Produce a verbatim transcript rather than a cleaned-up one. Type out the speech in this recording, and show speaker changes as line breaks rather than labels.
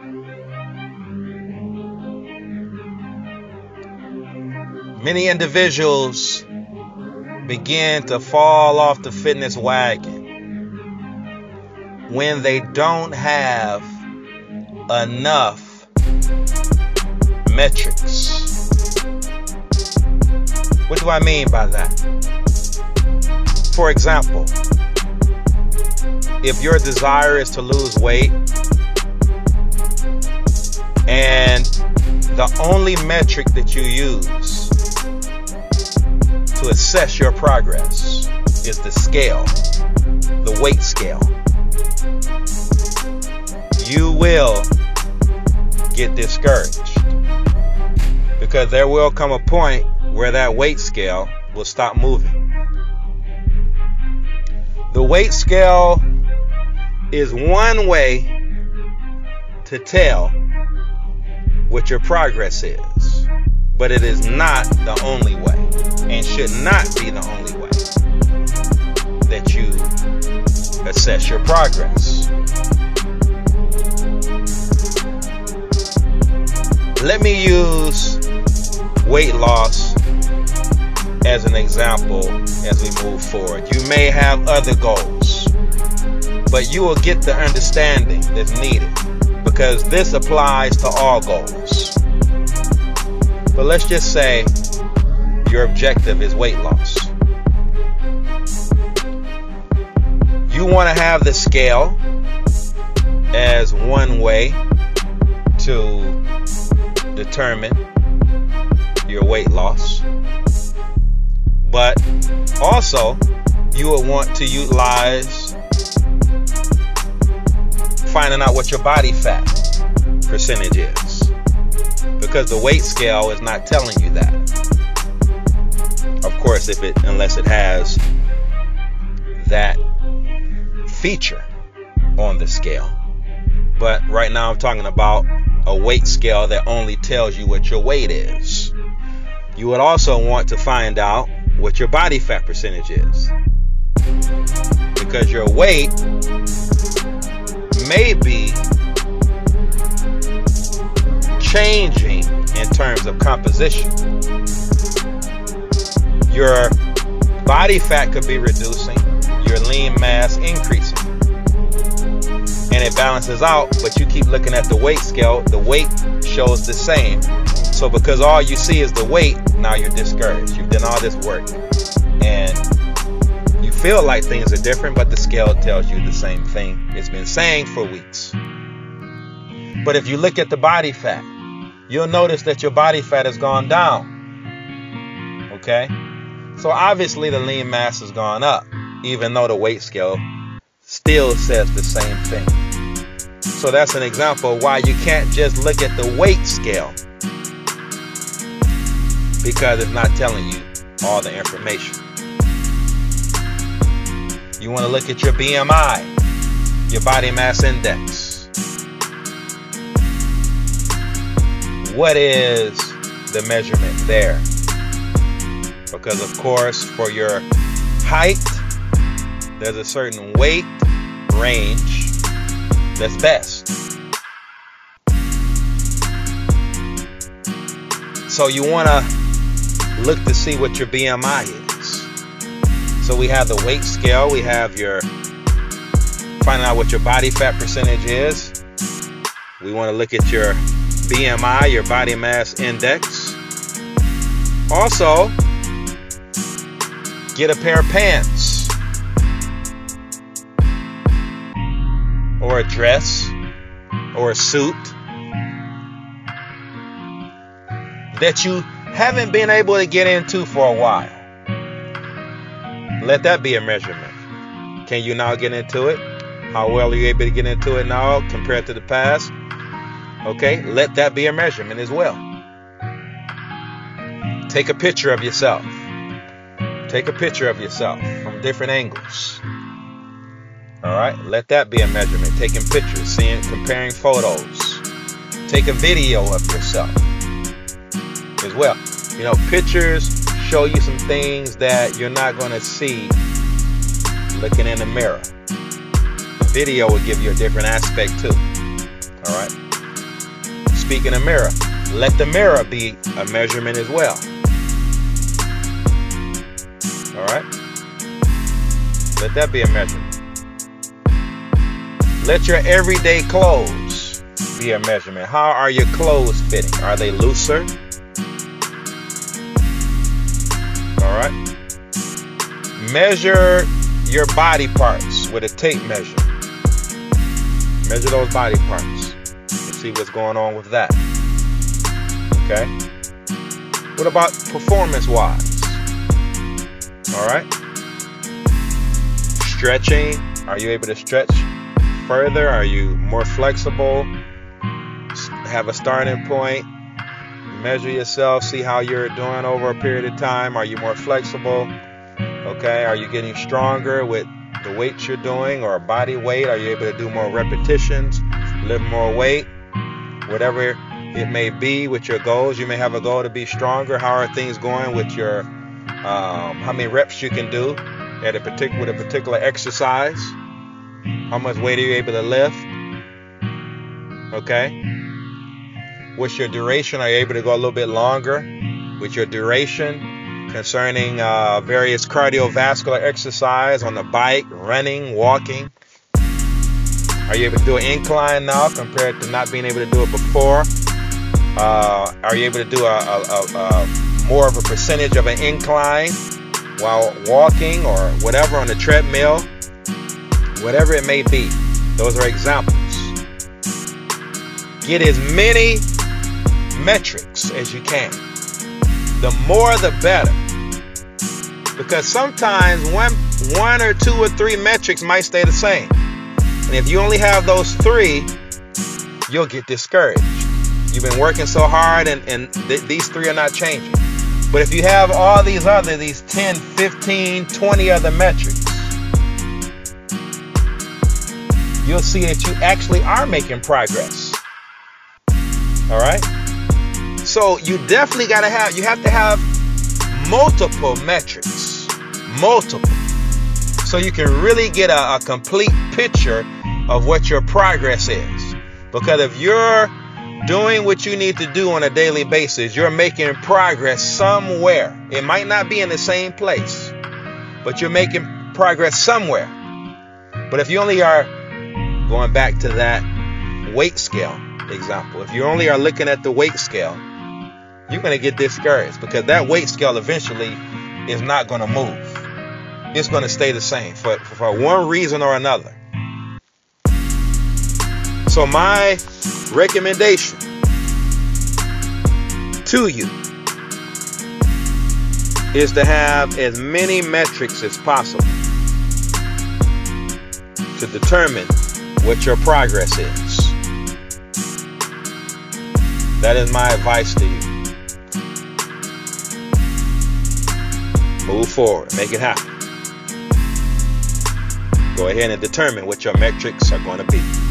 Many individuals begin to fall off the fitness wagon when they don't have enough metrics. What do I mean by that? For example, if your desire is to lose weight and the only metric that you use to assess your progress is the scale, the weight scale, you will get discouraged, because there will come a point where that weight scale will stop moving. The weight scale is one way to tell what your progress is, but it is not the only way, and should not be the only way that you assess your progress. Let me use weight loss as an example as we move forward. You may have other goals, but you will get the understanding that's needed, because this applies to all goals. But let's just say your objective is weight loss. You want to have the scale as one way to determine your weight loss, but also you will want to utilize finding out what your body fat percentage is, because the weight scale is not telling you that. Of course, if it unless it has that feature on the scale. But right now I'm talking about a weight scale that only tells you what your weight is. You would also want to find out what your body fat percentage is, because your weight may be changing in terms of composition. Your body fat could be reducing, your lean mass increasing, and it balances out, but you keep looking at the weight scale, the weight shows the same. So because all you see is the weight, now you're discouraged. You've done all this work and you feel like things are different, but the scale tells you the same thing it's been saying for weeks. But if you look at the body fat, you'll notice that your body fat has gone down. Okay? So obviously the lean mass has gone up, even though the weight scale still says the same thing. So that's an example of why you can't just look at the weight scale, because it's not telling you all the information. You want to look at your B M I, your body mass index. What is the measurement there? Because of course, for your height, there's a certain weight range that's best. So you want to look to see what your B M I is. So we have the weight scale, we have your finding out what your body fat percentage is. We want to look at your B M I, your body mass index. Also, get a pair of pants or a dress or a suit that you haven't been able to get into for a while. Let that be a measurement. Can you now get into it? How well are you able to get into it now compared to the past? Okay, let that be a measurement as well. Take a picture of yourself. Take a picture of yourself from different angles. All right, let that be a measurement. Taking pictures, seeing, comparing photos. Take a video of yourself as well. You know, pictures show you some things that you're not going to see looking in the mirror. The video will give you a different aspect too. All right. speak in a mirror. Let the mirror be a measurement as well. All right? Let that be a measurement. Let your everyday clothes be a measurement. How are your clothes fitting? Are they looser? All right? Measure your body parts with a tape measure. Measure those body parts and see what's going on with that. Okay? What about performance-wise? All right? Stretching. Are you able to stretch further? Are you more flexible? Have a starting point. Measure yourself. See how you're doing over a period of time. Are you more flexible? Okay? Are you getting stronger with the weights you're doing, or body weight? Are you able to do more repetitions, lift more weight? Whatever it may be with your goals. You may have a goal to be stronger. How are things going with your um, how many reps you can do at a particular with a particular exercise? How much weight are you able to lift? Okay. What's your duration? Are you able to go a little bit longer with your duration concerning uh, various cardiovascular exercise on the bike, running, walking? Are you able to do an incline now compared to not being able to do it before? Uh, are you able to do a, a, a, a more of a percentage of an incline while walking or whatever on the treadmill? Whatever it may be, those are examples. Get as many metrics as you can. The more the better. Because sometimes one, one or two or three metrics might stay the same. And if you only have those three, you'll get discouraged. You've been working so hard and, and th- these three are not changing. But if you have all these other, these ten, fifteen, twenty other metrics, you'll see that you actually are making progress. All right? So you definitely got to have, you have to have multiple metrics. Multiple. So you can really get a, a complete picture of what your progress is. Because if you're doing what you need to do on a daily basis, you're making progress somewhere. It might not be in the same place, but you're making progress somewhere. But if you only are going back to that weight scale example, if you only are looking at the weight scale, you're going to get discouraged because that weight scale eventually is not going to move. It's going to stay the same for, for one reason or another. So my recommendation to you is to have as many metrics as possible to determine what your progress is. That is my advice to you. Move forward, make it happen. Go ahead and determine what your metrics are going to be.